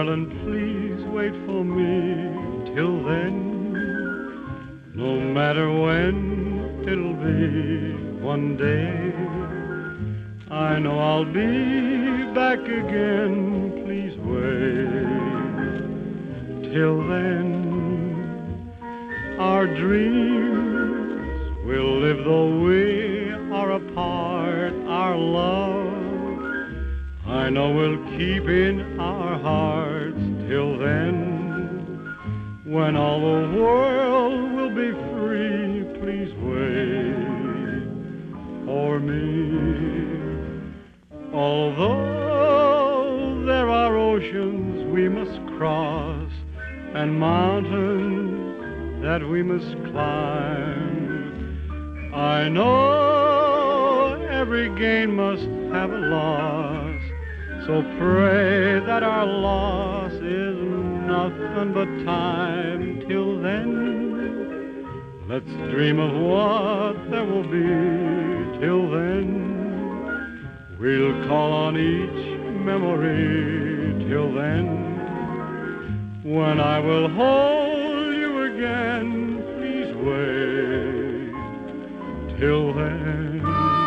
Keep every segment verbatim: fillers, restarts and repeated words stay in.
Darling, please wait for me. Till then, no matter when it'll be, one day I know I'll be back again. Please wait. Till then, our dreams will live though we are apart. Our love, I know we'll keep in our hearts. Till then, when all the world will be free, please wait for me. Although there are oceans we must cross and mountains that we must climb, I know every gain must have a loss. So pray that our loss is nothing but time. Till then, let's dream of what there will be. Till then, we'll call on each memory. Till then, when I will hold you again, please wait. Till then.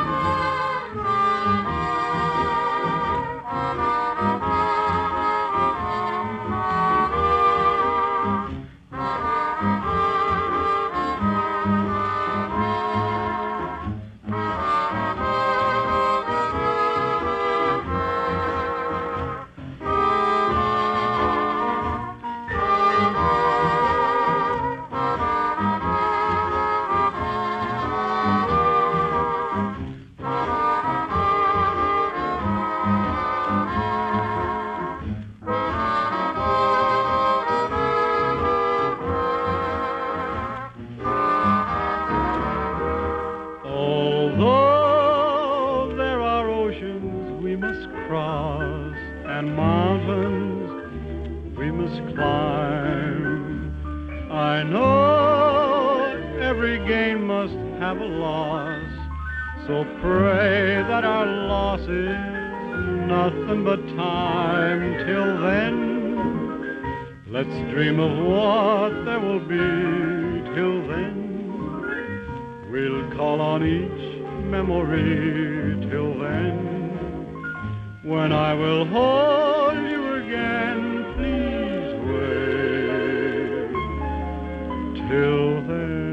Although there are oceans we must cross and mountains we must climb, I know every gain must have a loss. So pray that our loss is nothing but time. Till then, let's dream of what there will be. Till then, we'll call on each memory. Till then, when I will hold you again, please wait. Till then.